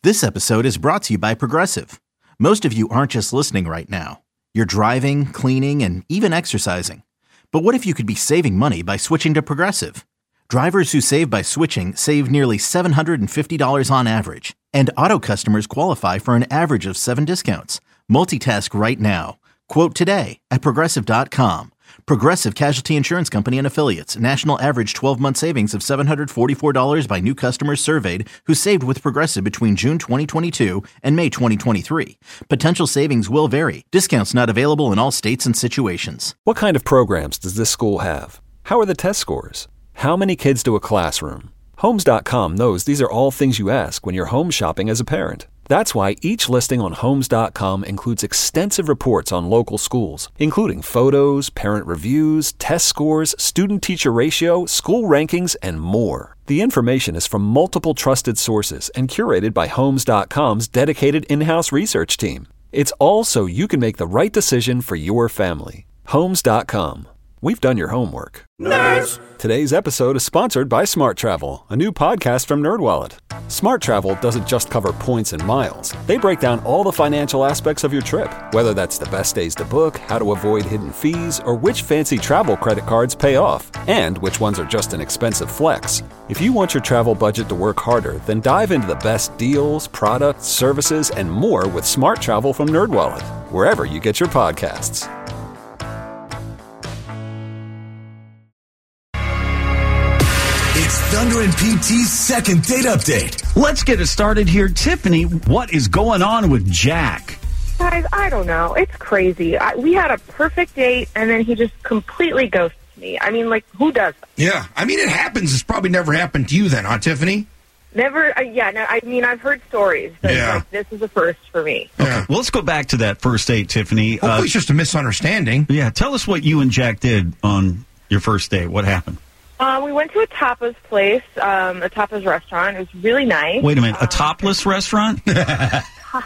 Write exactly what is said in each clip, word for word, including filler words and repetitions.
This episode is brought to you by Progressive. Most of you aren't just listening right now. You're driving, cleaning, and even exercising. But what if you could be saving money by switching to Progressive? Drivers who save by switching save nearly seven hundred fifty dollars on average. And auto customers qualify for an average of seven discounts. Multitask right now. Quote today at Progressive dot com. Progressive Casualty Insurance Company and Affiliates. National average twelve-month savings of seven hundred forty-four dollars by new customers surveyed who saved with Progressive between June twenty twenty-two and May twenty twenty-three. Potential savings will vary. Discounts not available in all states and situations. What kind of programs does this school have? How are the test scores? How many kids do a classroom? Homes dot com knows these are all things you ask when you're home shopping as a parent. That's why each listing on Homes dot com includes extensive reports on local schools, including photos, parent reviews, test scores, student-teacher ratio, school rankings, and more. The information is from multiple trusted sources and curated by Homes dot com's dedicated in-house research team. It's all so you can make the right decision for your family. Homes dot com. We've done your homework. Nerds! Today's episode is sponsored by Smart Travel, a new podcast from NerdWallet. Smart Travel doesn't just cover points and miles. They break down all the financial aspects of your trip, whether that's the best days to book, how to avoid hidden fees, or which fancy travel credit cards pay off, and which ones are just an expensive flex. If you want your travel budget to work harder, then dive into the best deals, products, services, and more with Smart Travel from NerdWallet, wherever you get your podcasts. Thunder and P T's second date update. Let's get it started here. Tiffany, what is going on with Jack? Guys, I don't know. It's crazy. I, we had a perfect date, and then he just completely ghosted me. I mean, like, who does that? Yeah, I mean, it happens. It's probably never happened to you then, huh, Tiffany? Never, uh, yeah, no, I mean, I've heard stories, but yeah. like, this is a first for me. Okay, yeah. Well, let's go back to that first date, Tiffany. Hopefully uh, it's just a misunderstanding. Yeah, tell us what you and Jack did on your first date. What happened? Uh, we went to a tapas place, um, a tapas restaurant. It was really nice. Wait a minute, a um, topless restaurant? tapas.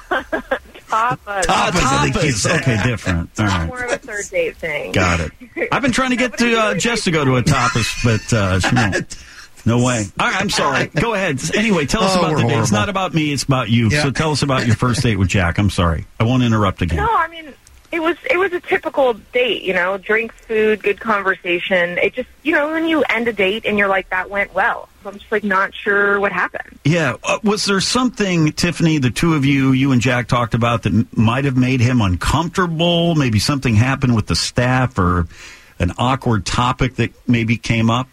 Tapas, I think you said. Okay, different. All right. More of a third date thing. Got it. I've been trying to get to uh, Jess to go to a tapas, but uh, she won't. No way. All right, I'm sorry. Go ahead. Anyway, tell us oh, about the date. Horrible. It's not about me, it's about you. Yeah. So tell us about your first date with Jack. I'm sorry. I won't interrupt again. No, I mean... It was it was a typical date, you know, drinks, food, good conversation. It just, you know, when you end a date and you're like, that went well. So I'm just, like, not sure what happened. Yeah. Uh, was there something, Tiffany, the two of you, you and Jack talked about that m- might have made him uncomfortable? Maybe something happened with the staff or an awkward topic that maybe came up?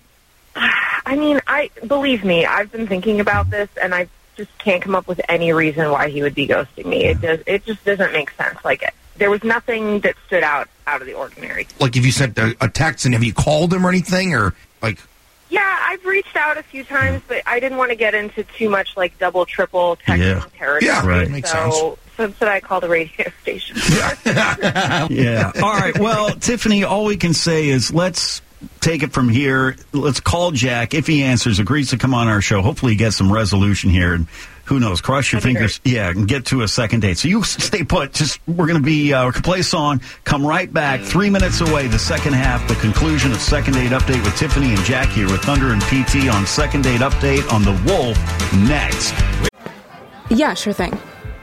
I mean, I believe me, I've been thinking about this, and I just can't come up with any reason why he would be ghosting me. It does. It just doesn't make sense. Like, it. There was nothing that stood out out of the ordinary. Like, if you sent a, a text and have you called him or anything, or like? Yeah, I've reached out a few times, but I didn't want to get into too much like double, triple texting yeah. territory. Yeah, right. Makes so, sense. So instead, I called the radio station. Yeah. yeah. All right. Well, Tiffany, all we can say is let's take it from here. Let's call Jack. If he answers, agrees to come on our show. Hopefully, he gets some resolution here. And who knows? Cross your That'd fingers. Yeah, and get to a second date. So you stay put. Just we're going to be. Uh, we're going to play a song. Come right back. Three minutes away. The second half. The conclusion of Second Date Update with Tiffany and Jack here with Thunder and P T on Second Date Update on The Wolf next. Yeah, sure thing.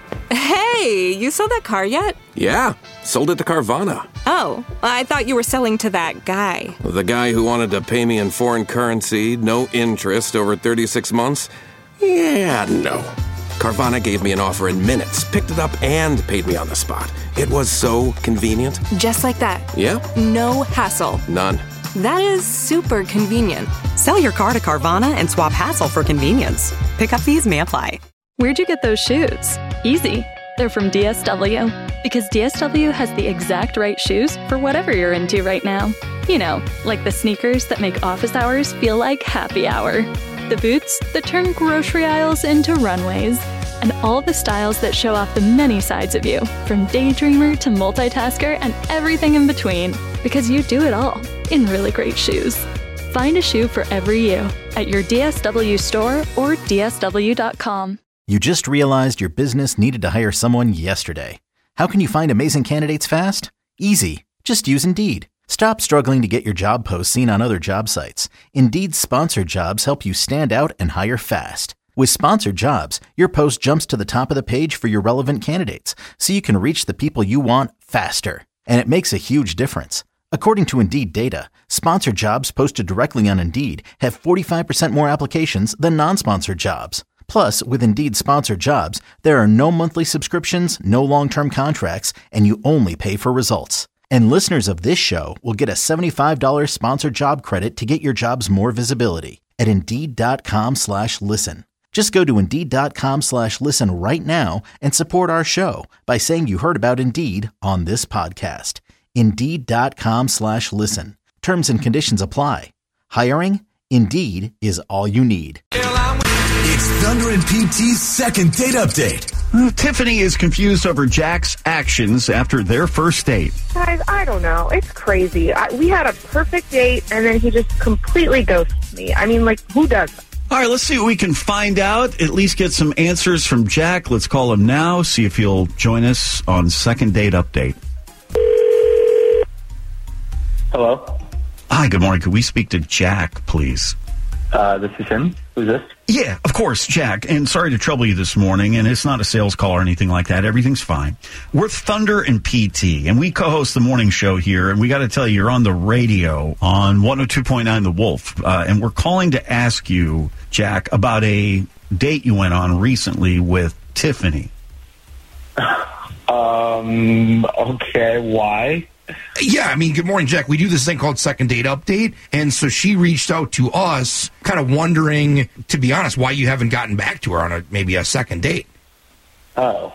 Hey, you sold that car yet? Yeah, sold it to Carvana. Oh, I thought you were selling to that guy. The guy who wanted to pay me in foreign currency, no interest, over thirty-six months? Yeah, no. Carvana gave me an offer in minutes, picked it up, and paid me on the spot. It was so convenient. Just like that. Yeah? No hassle. None. That is super convenient. Sell your car to Carvana and swap hassle for convenience. Pickup fees may apply. Where'd you get those shoes? Easy. They're from D S W. Because D S W has the exact right shoes for whatever you're into right now. You know, like the sneakers that make office hours feel like happy hour. The boots that turn grocery aisles into runways. And all the styles that show off the many sides of you, from daydreamer to multitasker and everything in between. Because you do it all in really great shoes. Find a shoe for every you at your D S W store or D S W dot com. You just realized your business needed to hire someone yesterday. How can you find amazing candidates fast? Easy. Just use Indeed. Stop struggling to get your job posts seen on other job sites. Indeed's sponsored jobs help you stand out and hire fast. With Sponsored Jobs, your post jumps to the top of the page for your relevant candidates, so you can reach the people you want faster. And it makes a huge difference. According to Indeed data, sponsored jobs posted directly on Indeed have forty-five percent more applications than non-sponsored jobs. Plus, with Indeed Sponsored Jobs, there are no monthly subscriptions, no long-term contracts, and you only pay for results. And listeners of this show will get a seventy-five dollars sponsored job credit to get your jobs more visibility at Indeed.com slash listen. Just go to Indeed.com slash listen right now and support our show by saying you heard about Indeed on this podcast. Indeed.com slash listen. Terms and conditions apply. Hiring? Indeed is all you need. It's Thunder and P T's second date update. Uh, Tiffany is confused over Jack's actions after their first date. Guys, I don't know. It's crazy. I, we had a perfect date, and then he just completely ghosted me. I mean, like, who does that? All right, let's see what we can find out. At least get some answers from Jack. Let's call him now, see if he'll join us on Second Date Update. Hello? Hi, good morning. Could we speak to Jack, please? Uh, this is him. Who's this? Yeah, of course, Jack. And sorry to trouble you this morning, and it's not a sales call or anything like that. Everything's fine. We're Thunder and P T, and we co-host the morning show here, and we got to tell you, you're on the radio on one oh two point nine The Wolf, uh, and we're calling to ask you, Jack, about a date you went on recently with Tiffany. Um, okay, why? Yeah, I mean, good morning, Jack. We do this thing called Second Date Update, and so she reached out to us, kind of wondering, to be honest, why you haven't gotten back to her on a maybe a second date. Oh.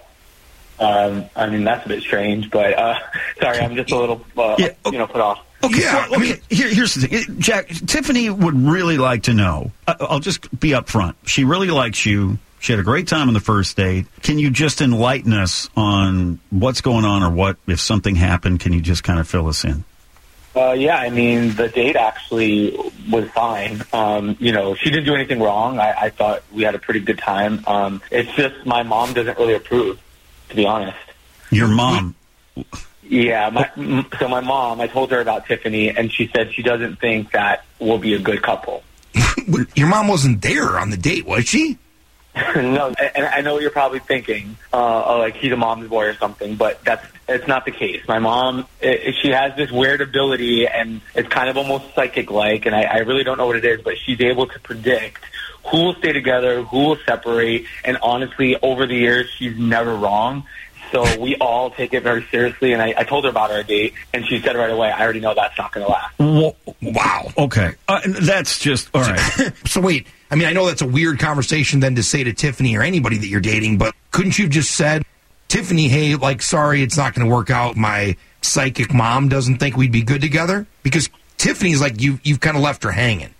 Um, I mean, that's a bit strange, but, uh, sorry, I'm just a little, uh, Yeah, you know, put off. Okay, Yeah, well, I mean- okay. Here, here's the thing. Jack, Tiffany would really like to know. I, I'll just be up front. She really likes you. She had a great time on the first date. Can you just enlighten us on what's going on, or what, if something happened, can you just kind of fill us in? Uh, yeah, I mean, the date actually was fine. Um, you know, she didn't do anything wrong. I, I thought we had a pretty good time. Um, it's just my mom doesn't really approve, to be honest. Your mom? Yeah, my, m- so my mom, I told her about Tiffany, and she said she doesn't think that we'll be a good couple. Your mom wasn't there on the date, was she? No, and I know what you're probably thinking, uh, oh, like he's a mom's boy or something, but that's it's not the case. My mom, it, she has this weird ability, and it's kind of almost psychic-like, and I, I really don't know what it is, but she's able to predict who will stay together, who will separate, and honestly, over the years, she's never wrong. So we all take it very seriously, and I, I told her about our date, and she said right away, I already know that's not going to last. Well, wow. Okay. Uh, that's just, all right. So wait, I mean, I know that's a weird conversation then to say to Tiffany or anybody that you're dating, but couldn't you have just said, Tiffany, hey, like, sorry, it's not going to work out. My psychic mom doesn't think we'd be good together? Because Tiffany's like, you, you've kind of left her hanging.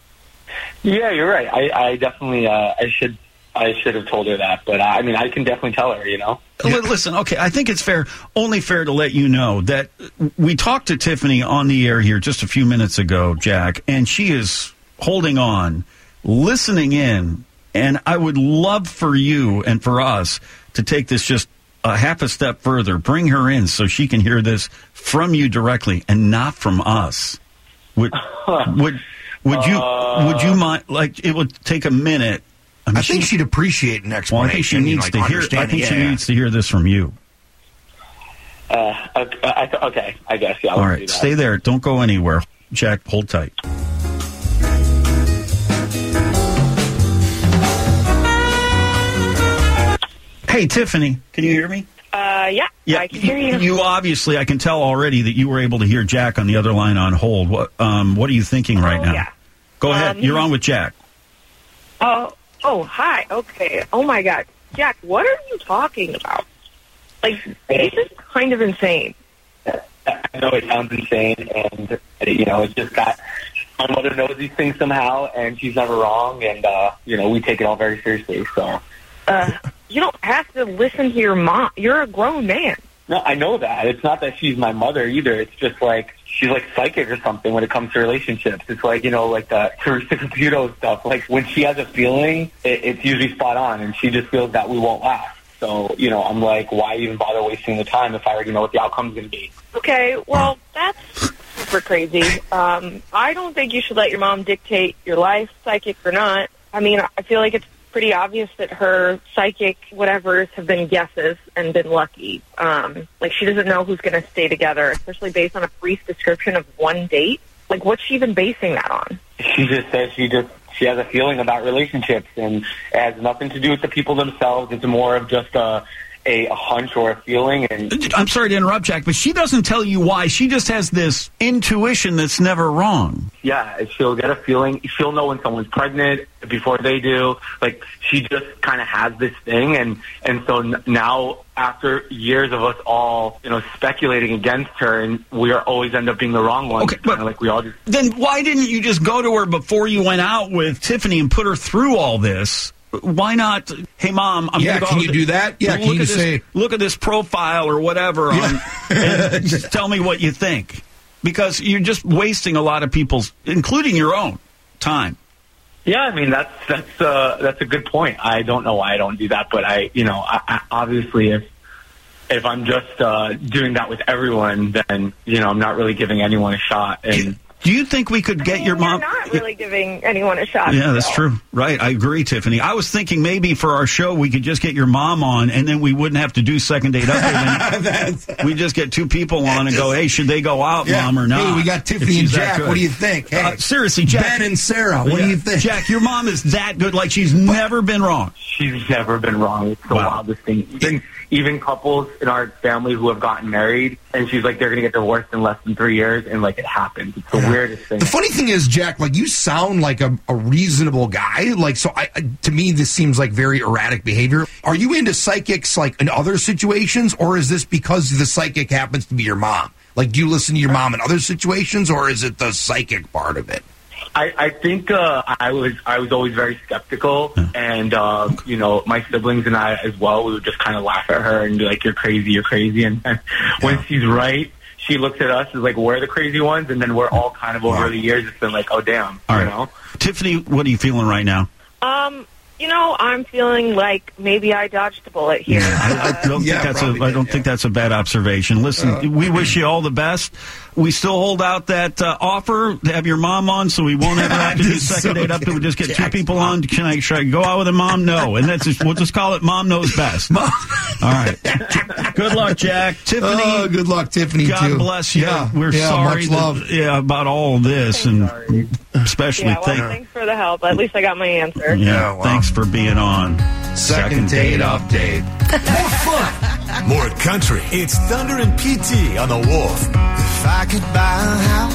Yeah, you're right. I, I definitely, uh, I should I should have told her that, but uh, I mean, I can definitely tell her, you know? L- Listen, okay, I think it's fair, only fair to let you know that we talked to Tiffany on the air here just a few minutes ago, Jack, and she is holding on, listening in, and I would love for you and for us to take this just a half a step further, bring her in so she can hear this from you directly and not from us. Would would would you Uh, would you mind? Like, it would take a minute. I, mean, I think she, she'd appreciate an well, explanation. I think she needs like, to hear. I understanding. think she Yeah, yeah. needs to hear this from you. Uh, okay, I, okay, I guess, yeah. I'll All do right, that. stay there. Don't go anywhere. Jack, hold tight. Hey, Tiffany, can you hear me? Uh, yeah, I can hear you. You obviously, I can tell already that you were able to hear Jack on the other line on hold. What, um, what are you thinking right Oh, now? yeah. Go ahead. Um, You're on with Jack. Oh, oh, hi. Okay. Oh my God, Jack, what are you talking about? Like, this is kind of insane. I know it sounds insane, and, you know, it's just that my mother knows these things somehow, and she's never wrong, and, uh, you know, we take it all very seriously, so. Uh, you don't have to listen to your mom. You're a grown man. No, I know that. It's not that she's my mother either. It's just like she's like psychic or something when it comes to relationships. It's like, you know, like the Teresa Caputo stuff. Like when she has a feeling, it, it's usually spot on, and she just feels that we won't last. So, you know, I'm like, why even bother wasting the time if I already know what the outcome's going to be? Okay, well, that's super crazy. Um, I don't think you should let your mom dictate your life, psychic or not. I mean, I feel like it's pretty obvious that her psychic whatevers have been guesses and been lucky. Um, like, she doesn't know who's going to stay together, especially based on a brief description of one date. Like, what's she even basing that on? She just says she just she has a feeling about relationships, and it has nothing to do with the people themselves. It's more of just a a, a hunch or a feeling. And I'm sorry to interrupt, Jack, but she doesn't tell you why. She just has this intuition that's never wrong. Yeah, she'll get a feeling. She'll know when someone's pregnant before they do. Like, she just kind of has this thing, and and so n- now after years of us all, you know, speculating against her, and we are always end up being the wrong ones. Okay, but like we all just. Then why didn't you just go to her before you went out with Tiffany and put her through all this? Why not? Hey, Mom, I'm yeah. gonna go Can you do that? Yeah. Look Can you at just this, say, look at this profile or whatever, yeah. on, and just tell me what you think, because you're just wasting a lot of people's, including your own, time. Yeah, I mean that's that's uh, that's a good point. I don't know why I don't do that, but I, you know, I, I, obviously if if I'm just uh, doing that with everyone, then you know I'm not really giving anyone a shot. And do you think we could get I mean, your mom? You're not really giving anyone a shot. Yeah, that's so. true. Right, I agree, Tiffany. I was thinking maybe for our show we could just get your mom on, and then we wouldn't have to do second date update. We just get two people on and go, hey, should they go out, yeah. Mom, or not? Hey, we got Tiffany and Jack. What do you think? Hey, uh, seriously, Jack. Ben and Sarah, what yeah. do you think? Jack, your mom is that good. Like, she's never been wrong. She's never been wrong. It's the Wow. wildest thing. Even, even couples in our family who have gotten married, and she's like, they're going to get divorced in less than three years, and like it happens. It's the Yeah. weirdest thing. The funny thing is, Jack, like you sound like a, a reasonable guy. Like, so I, to me, this seems like very erratic behavior. Are you into psychics like in other situations, or is this because the psychic happens to be your mom? Like, do you listen to your mom in other situations, or is it the psychic part of it? I, I think uh, I was I was always very skeptical, and uh, you know, my siblings and I as well. We would just kind of laugh at her and be like, "You're crazy, you're crazy." And, and when she's right, she looks at us as like we're the crazy ones, and then we're all kind of over the years. It's been like, "Oh damn," All you right. know. Tiffany, what are you feeling right now? Um, you know, I'm feeling like maybe I dodged a bullet here. I, I don't Yeah, think that's a. probably I don't did, think that's a bad observation. Listen, Uh, we wish you all the best. We still hold out that uh, offer to have your mom on, so we won't ever have to do This is second so date up. We just get two Jack's people mom. on. Can I? Should I go out with a mom? No, and that's just, we'll just call it Mom Knows Best. All right. Good luck, Jack. Tiffany. Oh, good luck, Tiffany. God too. bless you. Yeah, We're yeah, sorry. Much that- love. yeah, about all of this, and especially yeah, well, thank. thanks for the help. At least I got my answer. Yeah, Yeah, wow. thanks for being on. Second date update. More fun, more country. It's Thunder and P T on the Wolf. If I could buy a house.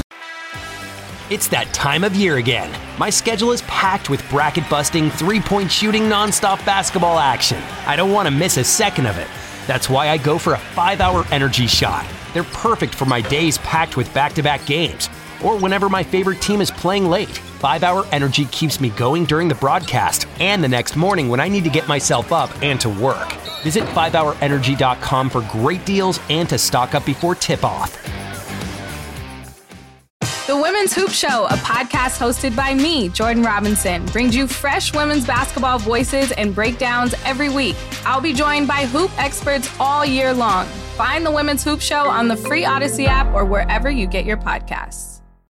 It's that time of year again. My schedule is packed with bracket-busting, three-point shooting, nonstop basketball action. I don't want to miss a second of it. That's why I go for a five-hour energy shot. They're perfect for my days packed with back-to-back games, or whenever my favorite team is playing late. five-hour energy keeps me going during the broadcast and the next morning when I need to get myself up and to work. Visit five hour energy dot com for great deals and to stock up before tip-off. The Women's Hoop Show, a podcast hosted by me, Jordan Robinson, brings you fresh women's basketball voices and breakdowns every week. I'll be joined by hoop experts all year long. Find the Women's Hoop Show on the free Odyssey app or wherever you get your podcasts.